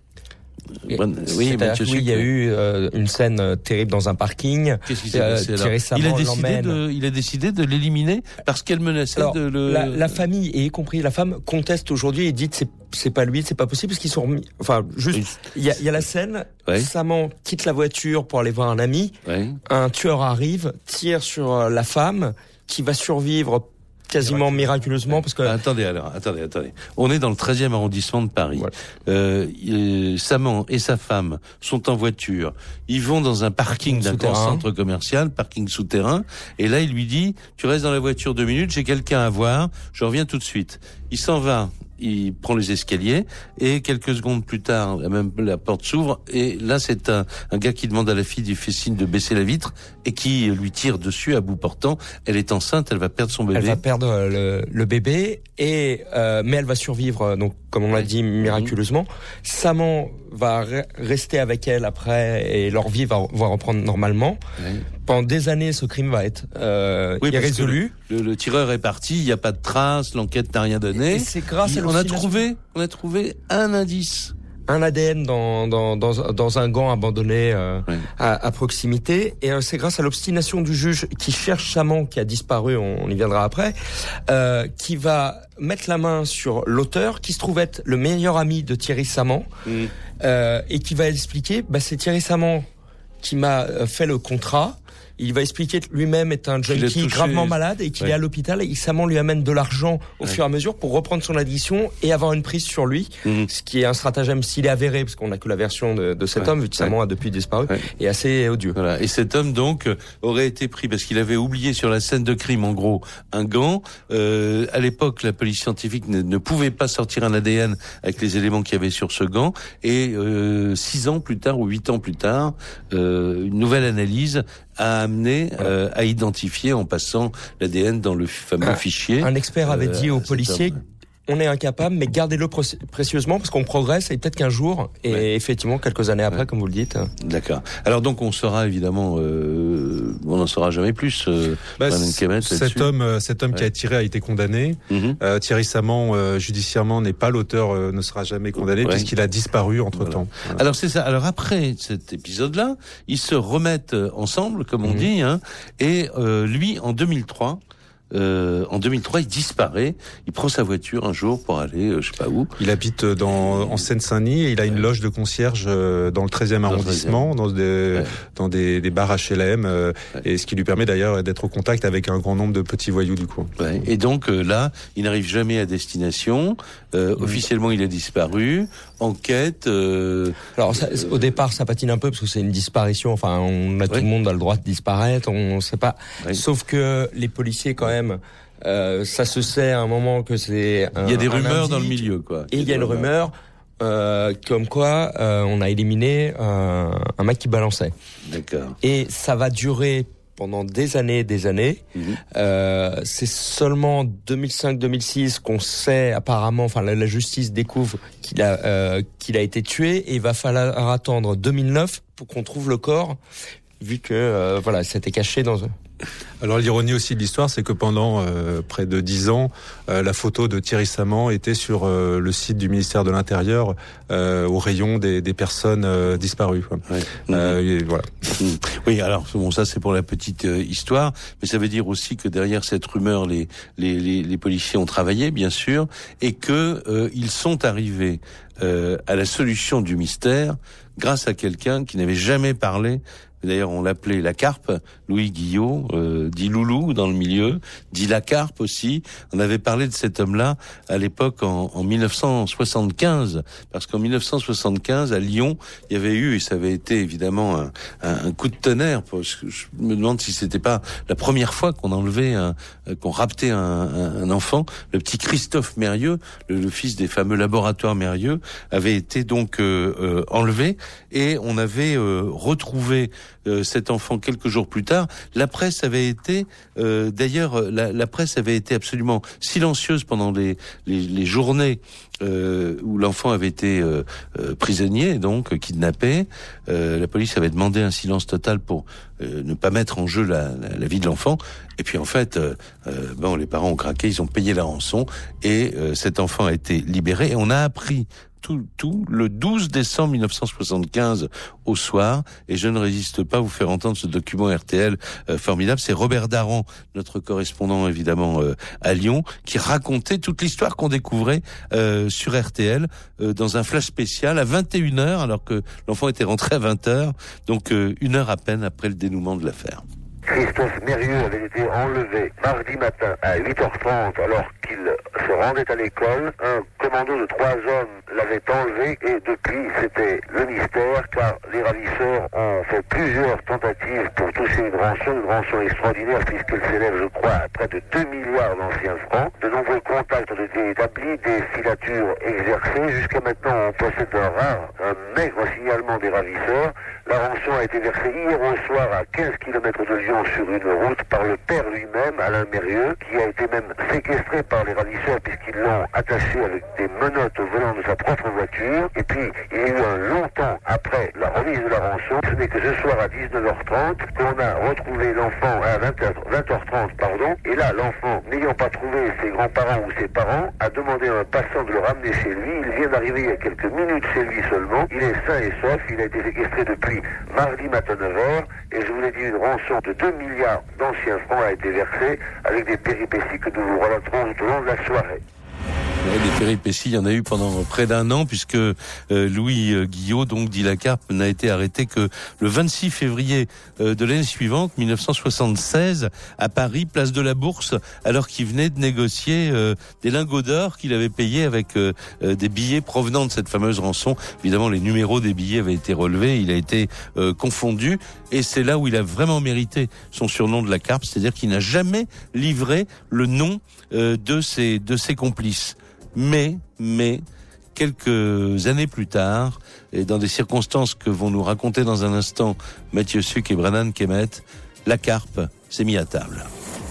Et oui, Mathieu oui, il y a eu euh, une scène euh, terrible dans un parking. Qu'est-ce qui s'est passé là ? Il a décidé de, il a décidé de l'éliminer parce qu'elle menaçait Alors, de le. La, la famille et y compris la femme conteste aujourd'hui et dit que c'est c'est pas lui, c'est pas possible parce qu'ils sont remis. Enfin, juste, il y a, il y a la scène. Ouais. Saman quitte la voiture pour aller voir un ami. Ouais. Un tueur arrive, tire sur la femme qui va survivre. Quasiment miraculeusement, parce que... Ah, attendez, alors, attendez, attendez. On est dans le treizième arrondissement de Paris. Voilà. Euh, euh, Saman et sa femme sont en voiture. Ils vont dans un parking d'un grand centre commercial, parking souterrain, et là, il lui dit, tu restes dans la voiture deux minutes, j'ai quelqu'un à voir, je reviens tout de suite. Il s'en va. Il prend les escaliers et quelques secondes plus tard, même la porte s'ouvre et là c'est un, un gars qui demande à la fille, il fait signe de baisser la vitre et qui lui tire dessus à bout portant. Elle est enceinte, elle va perdre son bébé. Elle va perdre le, le bébé et euh, mais elle va survivre, donc comme on l'a dit miraculeusement. Mmh. Saman va re- rester avec elle après et leur vie va, va reprendre normalement. Mmh. Pendant des années, ce crime va être euh, oui, irrésolu. Le, le, le tireur est parti, il n'y a pas de traces, l'enquête n'a rien donné. Et c'est grâce il, à on a trouvé, on a trouvé un indice. Un A D N dans dans dans, dans un gant abandonné euh, oui. à, à proximité, et euh, c'est grâce à l'obstination du juge qui cherche Saman, qui a disparu, on, on y viendra après, euh, qui va mettre la main sur l'auteur, qui se trouve être le meilleur ami de Thierry Saman, mm. euh, et qui va expliquer, bah c'est Thierry Saman qui m'a fait le contrat. Il va expliquer que lui-même est un junkie gravement malade et qu'il ouais. est à l'hôpital, et Saman lui amène de l'argent au ouais. fur et à mesure pour reprendre son addiction et avoir une prise sur lui, mmh. ce qui est un stratagème, s'il est avéré, parce qu'on n'a que la version de, de cet ouais. homme, vu que Saman ouais. a depuis disparu, ouais. et assez odieux. Voilà. Et cet homme, donc, aurait été pris parce qu'il avait oublié sur la scène de crime, en gros, un gant. Euh, à l'époque, la police scientifique ne, ne pouvait pas sortir un A D N avec les éléments qu'il y avait sur ce gant. Et euh, six ans plus tard, ou huit ans plus tard, euh, une nouvelle analyse a amené euh, à identifier en passant l'A D N dans le fameux un, fichier. Un expert avait dit euh, aux policiers, on est incapable, mais gardez-le pré- précieusement parce qu'on progresse et peut-être qu'un jour, et ouais. effectivement quelques années après, ouais. comme vous le dites. D'accord. Alors donc on saura évidemment, euh, on n'en saura jamais plus. Euh, bah, Kemet, cet homme, cet homme ouais. qui a tiré a été condamné. Mm-hmm. Euh, Thierry Saman, euh, judiciairement, n'est pas l'auteur, euh, ne sera jamais condamné ouais. puisqu'il a disparu entre voilà. temps. Voilà. Alors c'est ça. Alors après cet épisode-là, ils se remettent ensemble, comme on mm-hmm. dit, hein, et euh, lui en deux mille trois. Euh, en deux mille trois, il disparaît. Il prend sa voiture un jour pour aller, euh, je sais pas où. Il habite dans en Seine-Saint-Denis et il a une loge de concierge euh, dans le treizième arrondissement, dans des ouais. dans des, des bars H L M, euh, ouais. et ce qui lui permet d'ailleurs d'être au contact avec un grand nombre de petits voyous du coup. Ouais. Et donc euh, là, il n'arrive jamais à destination. Euh, mmh. Officiellement, il a disparu. Enquête. Euh, Alors, ça, au départ, ça patine un peu parce que c'est une disparition. Enfin, on a, tout oui. le monde a le droit de disparaître. On ne sait pas. Oui. Sauf que les policiers, quand même, euh, ça se sait à un moment que c'est. Un, il y a des rumeurs indice, dans le milieu, quoi. Et il y a une rumeur euh, comme quoi euh, on a éliminé euh, un mec qui balançait. D'accord. Et ça va durer pendant des années et des années. Mmh. Euh, c'est seulement deux mille cinq deux mille six qu'on sait apparemment, enfin la, la justice découvre qu'il a euh, qu'il a été tué, et il va falloir attendre deux mille neuf pour qu'on trouve le corps, vu que euh, voilà, c'était caché dans un... Alors l'ironie aussi de l'histoire, c'est que pendant euh, près de dix ans, euh, la photo de Thierry Saman était sur euh, le site du ministère de l'Intérieur, euh, au rayon des, des personnes euh, disparues. Ouais. Euh, et voilà. Oui, alors bon, ça c'est pour la petite euh, histoire, mais ça veut dire aussi que derrière cette rumeur, les les les, les policiers ont travaillé, bien sûr, et que euh, ils sont arrivés euh, à la solution du mystère grâce à quelqu'un qui n'avait jamais parlé. D'ailleurs, on l'appelait la Carpe, Louis Guillot, euh, dit Loulou dans le milieu, dit la Carpe aussi. On avait parlé de cet homme-là à l'époque en, en mille neuf cent soixante-quinze, parce qu'en mille neuf cent soixante-quinze, à Lyon, il y avait eu, et ça avait été évidemment un, un, un coup de tonnerre, parce que je me demande si c'était pas la première fois qu'on enlevait, un, qu'on raptait un, un, un enfant. Le petit Christophe Mérieux, le, le fils des fameux laboratoires Mérieux, avait été donc euh, euh, enlevé, et on avait euh, retrouvé Euh, cet enfant quelques jours plus tard. La presse avait été, euh, d'ailleurs, la, la presse avait été absolument silencieuse pendant les, les, les journées euh, où l'enfant avait été euh, euh, prisonnier, donc kidnappé. Euh, la police avait demandé un silence total pour euh, ne pas mettre en jeu la, la, la vie de l'enfant. Et puis en fait, euh, euh, bon, les parents ont craqué, ils ont payé la rançon, et euh, cet enfant a été libéré. Et on a appris tout, tout le douze décembre mille neuf cent soixante-quinze au soir, et je ne résiste pas à vous faire entendre ce document R T L euh, formidable. C'est Robert Daran, notre correspondant évidemment euh, à Lyon, qui racontait toute l'histoire qu'on découvrait euh, sur R T L euh, dans un flash spécial à vingt et une heures, alors que l'enfant était rentré à vingt heures, donc euh, une heure à peine après le dénouement de l'affaire. Christophe Mérieux avait été enlevé mardi matin à huit heures trente alors qu'il se rendait à l'école. Un commando de trois hommes l'avait enlevé, et depuis c'était le mystère, car les ravisseurs ont fait plusieurs tentatives pour toucher une rançon, une rançon extraordinaire puisqu'elle s'élève, je crois, à près de deux milliards d'anciens francs. De nombreux contacts ont été établis, des filatures exercées. Jusqu'à maintenant, on possède un rare, un maigre signalement des ravisseurs. La rançon a été versée hier au soir à quinze kilomètres de Lyon sur une route par le père lui-même, Alain Mérieux, qui a été même séquestré par les ravisseurs puisqu'ils l'ont attaché avec des menottes au volant de sa propre voiture. Et puis, il y a eu un long temps après la remise de la rançon. Ce n'est que ce soir à dix-neuf heures trente qu'on a retrouvé l'enfant à vingt heures trente, pardon. Et là, l'enfant, n'ayant pas trouvé ses grands-parents ou ses parents, a demandé à un passant de le ramener chez lui. Il vient d'arriver il y a quelques minutes chez lui seulement. Il est sain et sauf. Il a été séquestré depuis mardi matin neuf heures, et je vous l'ai dit, une rançon de deux milliards d'anciens francs a été versée, avec des péripéties que nous vous relaterons tout au long de la soirée. Ouais, des péripéties, il y en a eu pendant près d'un an, puisque euh, Louis euh, Guillot, donc dit la Carpe, n'a été arrêté que le vingt-six février euh, de l'année suivante, mille neuf cent soixante-seize, à Paris, place de la Bourse, alors qu'il venait de négocier euh, des lingots d'or qu'il avait payés avec euh, euh, des billets provenant de cette fameuse rançon. Évidemment, les numéros des billets avaient été relevés, il a été euh, confondu, et c'est là où il a vraiment mérité son surnom de la Carpe, c'est-à-dire qu'il n'a jamais livré le nom euh, de ses de ses complices. Mais, mais, quelques années plus tard, et dans des circonstances que vont nous raconter dans un instant Mathieu Suc et Brennan Kemet, la Carpe s'est mise à table.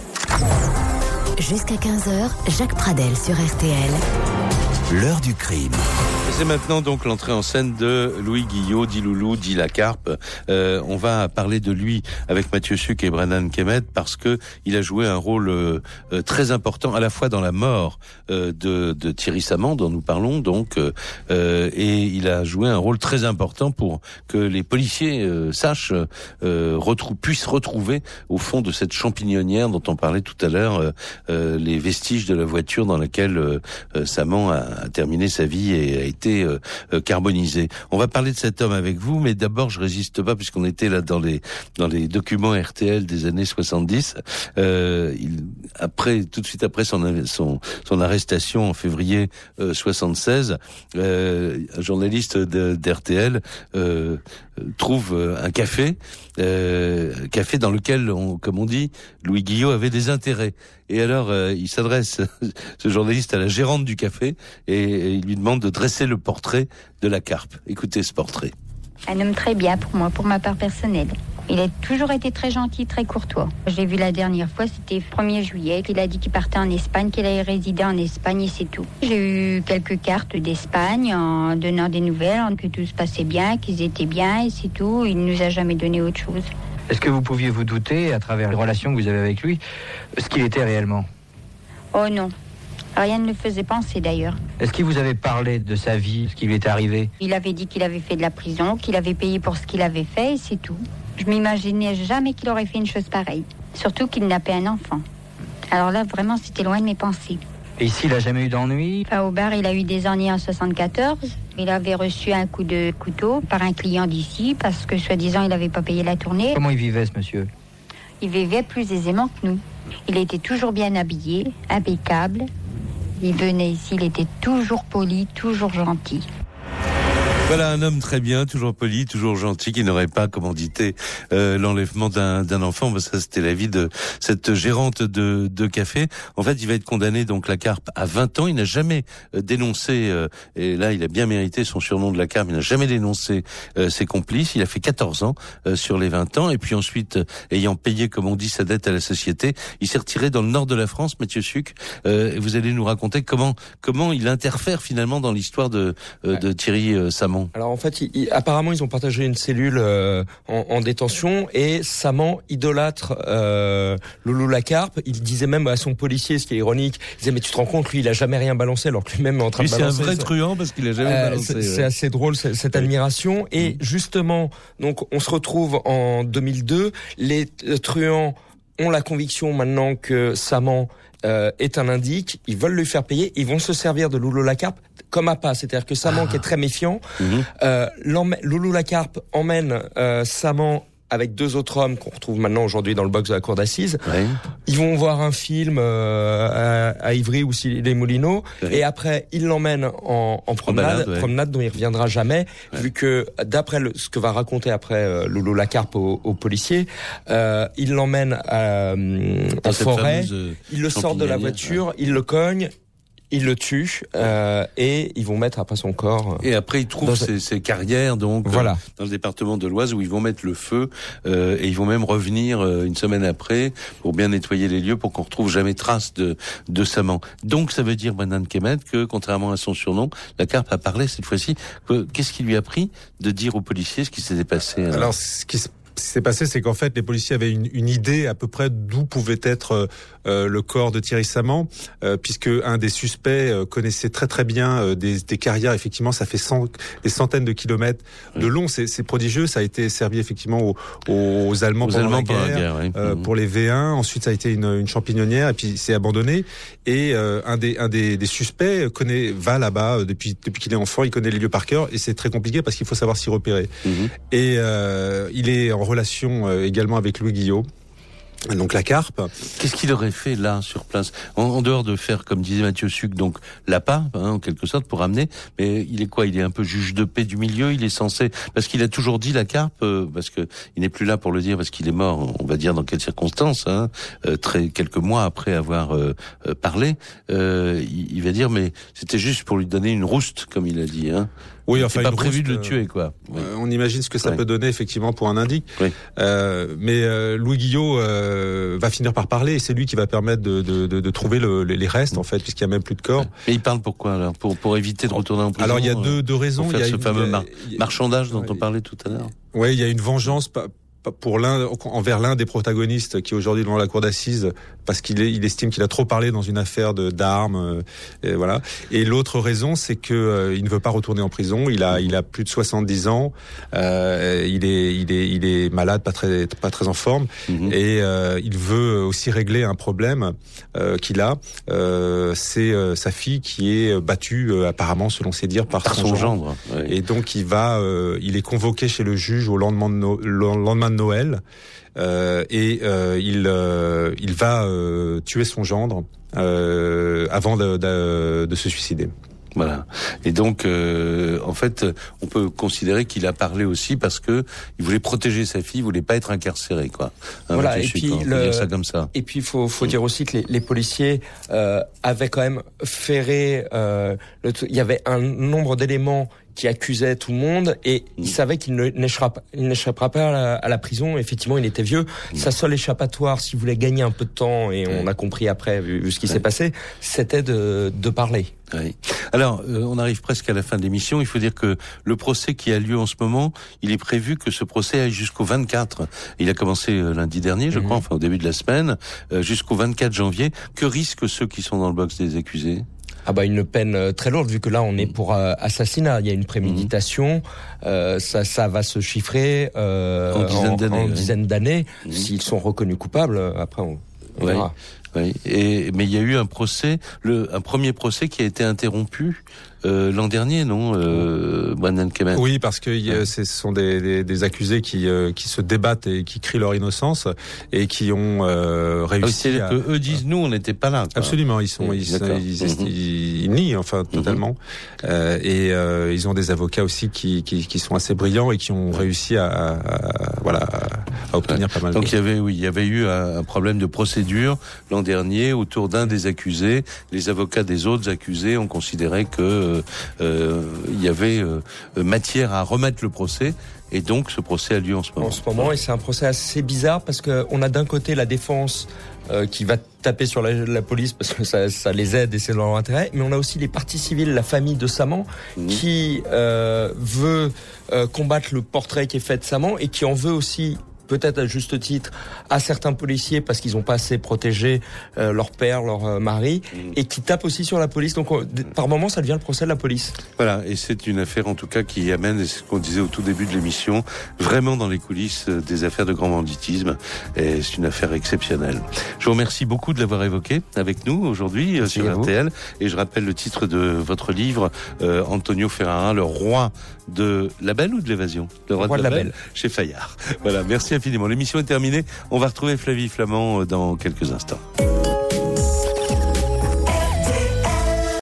Jusqu'à quinze heures, Jacques Pradel sur R T L. L'heure du crime. C'est maintenant donc l'entrée en scène de Louis Guillot, dit Loulou, dit la Carpe. Euh, on va parler de lui avec Mathieu Suc et Brennan Kemet parce que il a joué un rôle euh, très important à la fois dans la mort euh, de, de Thierry Saman dont nous parlons donc, euh, et il a joué un rôle très important pour que les policiers euh, sachent, euh, retrou- puissent retrouver au fond de cette champignonnière dont on parlait tout à l'heure euh, les vestiges de la voiture dans laquelle euh, Saman a, a terminé sa vie et a été Euh, euh, carbonisé. On va parler de cet homme avec vous, mais d'abord je résiste pas puisqu'on était là dans les dans les documents R T L des années soixante-dix. Euh, il, après, tout de suite après son son, son arrestation en février euh, soixante-seize, euh, un journaliste de, d'R T L euh, trouve un café, euh, café dans lequel, on, comme on dit, Louis Guillot avait des intérêts. Et alors, euh, il s'adresse, ce journaliste, à la gérante du café et, et il lui demande de dresser le portrait de la Carpe. Écoutez ce portrait. Un homme très bien pour moi, pour ma part personnelle. Il a toujours été très gentil, très courtois. Je l'ai vu la dernière fois, c'était le premier juillet, qu'il a dit qu'il partait en Espagne, qu'il allait résider en Espagne et c'est tout. J'ai eu quelques cartes d'Espagne en donnant des nouvelles, que tout se passait bien, qu'ils étaient bien et c'est tout. Il ne nous a jamais donné autre chose. Est-ce que vous pouviez vous douter, à travers les relations que vous avez avec lui, ce qu'il était réellement ? Oh non. Rien ne le faisait penser d'ailleurs. Est-ce qu'il vous avait parlé de sa vie, ce qui lui était arrivé ? Il avait dit qu'il avait fait de la prison, qu'il avait payé pour ce qu'il avait fait et c'est tout. Je m'imaginais jamais qu'il aurait fait une chose pareille. Surtout qu'il n'a pas un enfant. Alors là, vraiment, c'était loin de mes pensées. Et ici, il n'a jamais eu d'ennui ? Enfin, au bar, il a eu des ennuis en soixante-quatorze. Il avait reçu un coup de couteau par un client d'ici parce que, soi-disant, il n'avait pas payé la tournée. Comment il vivait, ce monsieur ? Il vivait plus aisément que nous. Il était toujours bien habillé, impeccable. Il venait ici, il était toujours poli, toujours gentil. Voilà un homme très bien, toujours poli, toujours gentil, qui n'aurait pas commandité euh, l'enlèvement d'un, d'un enfant. Ben, ça, c'était l'avis de cette gérante de, de café. En fait, il va être condamné, donc la Carpe, à vingt ans. Il n'a jamais euh, dénoncé, euh, et là, il a bien mérité son surnom de la Carpe, il n'a jamais dénoncé euh, ses complices. Il a fait quatorze ans euh, sur les vingt ans. Et puis ensuite, euh, ayant payé, comme on dit, sa dette à la société, il s'est retiré dans le nord de la France, Mathieu Sucre. Euh, et vous allez nous raconter comment comment il interfère finalement dans l'histoire de, euh, de Thierry euh, Samand. Alors en fait, il, il, apparemment, ils ont partagé une cellule euh, en, en détention et Samand idolâtre euh, Loulou la Carpe. Il disait même à son policier, ce qui est ironique, il disait mais tu te rends compte, lui il a jamais rien balancé alors que lui-même est en train lui, de balancer. C'est un vrai ça. truand parce qu'il a jamais euh, balancé. C'est, ouais. c'est assez drôle cette, cette admiration. Et justement, donc on se retrouve en deux mille deux. Les truands ont la conviction maintenant que Samand euh, est un indique. Ils veulent lui faire payer. Ils vont se servir de Loulou la Carpe comme appât, c'est-à-dire que Samand, ah. qui est très méfiant, mmh. euh, Loulou la Carpe emmène euh, Samand avec deux autres hommes qu'on retrouve maintenant aujourd'hui dans le box de la cour d'assises. Ouais. Ils vont voir un film euh, à, à Ivry ou les Moulineaux, ouais. et après ils l'emmènent en, en promenade, balade, ouais. promenade dont il reviendra jamais, ouais. vu que d'après le, ce que va raconter après euh, Loulou la Carpe au, au policier, euh, il l'emmène à, en forêt, il le sort de la voiture, ouais. il le cogne. Ils le tuent euh, et ils vont mettre après son corps. Et après ils trouvent ces, ces carrières donc voilà. euh, dans le département de l'Oise où ils vont mettre le feu euh, et ils vont même revenir euh, une semaine après pour bien nettoyer les lieux pour qu'on retrouve jamais trace de de Samand. Donc ça veut dire Brendan Kemet que contrairement à son surnom, la Carpe a parlé cette fois-ci. Que, qu'est-ce qui lui a pris de dire aux policiers ce qui s'était passé alors, alors ce qui se Ce qui s'est passé, c'est qu'en fait, les policiers avaient une, une idée à peu près d'où pouvait être euh, le corps de Thierry Samand, euh, puisque un des suspects euh, connaissait très très bien euh, des, des carrières. Effectivement, ça fait cent, des centaines de kilomètres de long. C'est, c'est prodigieux. Ça a été servi effectivement aux, aux Allemands aux pendant Allemands la guerre, la guerre oui. euh, mmh. pour les V un. Ensuite, ça a été une, une champignonnière et puis c'est abandonné. Et euh, un des un des, des suspects connaît va là-bas depuis depuis qu'il est enfant. Il connaît les lieux par cœur et c'est très compliqué parce qu'il faut savoir s'y repérer. Mmh. Et euh, il est en relation euh, également avec Louis Guillot. Donc la Carpe. Qu'est-ce qu'il aurait fait là sur place en, en dehors de faire comme disait Mathieu Sucre donc l'appât hein, en quelque sorte pour amener mais il est quoi il est un peu juge de paix du milieu il est censé parce qu'il a toujours dit la Carpe euh, parce que il n'est plus là pour le dire parce qu'il est mort on va dire dans quelles circonstances hein, euh, très quelques mois après avoir euh, euh, parlé euh, il, il va dire mais c'était juste pour lui donner une rouste comme il a dit hein. Oui, enfin, c'est pas prévu rouste, de le tuer, quoi. Oui. Euh, on imagine ce que ça ouais. peut donner effectivement pour un indique. Oui. Euh, mais euh, Louis Guillot euh, va finir par parler et c'est lui qui va permettre de, de, de, de trouver le, les restes en fait, puisqu'il y a même plus de corps. Et il parle pourquoi alors pour pour éviter de retourner en prison. Alors il y a deux, deux raisons. Pour faire il y a ce une, fameux il y a, mar- il y a, marchandage dont ouais, on parlait tout à l'heure. Oui, il y a une vengeance. Pour l'un, envers l'un des protagonistes qui est aujourd'hui devant la cour d'assises parce qu'il est, il estime qu'il a trop parlé dans une affaire de d'armes, et voilà. Et l'autre raison, c'est que euh, il ne veut pas retourner en prison. Il a, il a plus de soixante-dix ans. Euh, il est, il est, il est malade, pas très, pas très en forme, mm-hmm. et euh, il veut aussi régler un problème euh, qu'il a. Euh, c'est euh, sa fille qui est battue euh, apparemment, selon ses dires, par, par son, son gendre. gendre. Oui. Et donc il va, euh, il est convoqué chez le juge au lendemain de, no- le lendemain de Noël euh, et euh, il euh, il va euh, tuer son gendre euh, avant de, de, de se suicider. Voilà. Et donc, euh, en fait, on peut considérer qu'il a parlé aussi parce que il voulait protéger sa fille, il voulait pas être incarcéré, quoi. Hein, voilà. Et puis, on peut dire ça comme ça. Et puis, il faut, faut dire aussi que les, les policiers euh, avaient quand même ferré. Euh, le, il y avait un nombre d'éléments qui accusait tout le monde et mmh. il savait qu'il ne, n'échappera, il n'échappera pas à la, à la prison. Effectivement, il était vieux. Mmh. Sa seule échappatoire, s'il voulait gagner un peu de temps, et on a compris après, vu, vu ce qui ouais. s'est passé, c'était de, de parler. Oui. Alors, euh, on arrive presque à la fin de l'émission. Il faut dire que le procès qui a lieu en ce moment, il est prévu que ce procès aille jusqu'au vingt-quatre. Il a commencé euh, lundi dernier, je mmh. crois, enfin au début de la semaine, euh, jusqu'au vingt-quatre janvier. Que risquent ceux qui sont dans le box des accusés ? Ah bah une peine très lourde, vu que là on est pour euh, assassinat. Il y a une préméditation, euh, ça ça va se chiffrer euh, en dizaines d'années. En, en oui. dizaines d'années. Mmh. S'ils sont reconnus coupables, après on, on oui. verra. Oui. Et mais il y a eu un procès, le un premier procès qui a été interrompu. Euh, l'an dernier, non, euh, Brandon Kemen. Oui, parce que ouais. ce sont des, des, des accusés qui euh, qui se débattent et qui crient leur innocence et qui ont euh, réussi. Ah, c'est-à-dire à... que eux disent nous, on n'était pas là. Quoi. Absolument, ils sont, oui, ils, ils, ils, mm-hmm. ils, ils nient, enfin totalement. Mm-hmm. Euh, et euh, ils ont des avocats aussi qui, qui qui sont assez brillants et qui ont réussi à, à, à voilà à obtenir ouais. pas mal. Donc de il y avait oui, il y avait eu un, un problème de procédure l'an dernier autour d'un des accusés. Les avocats des autres accusés ont considéré que Euh, il y avait euh, matière à remettre le procès et donc ce procès a lieu en ce moment. En ce moment, et c'est un procès assez bizarre parce que on a d'un côté la défense euh, qui va taper sur la, la police parce que ça, ça les aide et c'est dans leur intérêt, mais on a aussi les parties civiles, la famille de Saman mmh. qui euh, veut euh, combattre le portrait qui est fait de Saman et qui en veut aussi, peut-être à juste titre, à certains policiers parce qu'ils n'ont pas assez protégé euh, leur père, leur euh, mari, mmh. et qui tapent aussi sur la police. Donc on, par moment, ça devient le procès de la police. Voilà, et c'est une affaire en tout cas qui amène, et c'est ce qu'on disait au tout début de l'émission, vraiment dans les coulisses euh, des affaires de grand banditisme. Et c'est une affaire exceptionnelle. Je vous remercie beaucoup de l'avoir évoqué avec nous aujourd'hui euh, sur R T L. Et je rappelle le titre de votre livre, euh, Antonio Ferrara, le roi de la belle ou de l'évasion ? Le roi, le roi de la, de la belle, belle, chez Fayard. Voilà, merci infiniment. L'émission est terminée. On va retrouver Flavie Flamand dans quelques instants.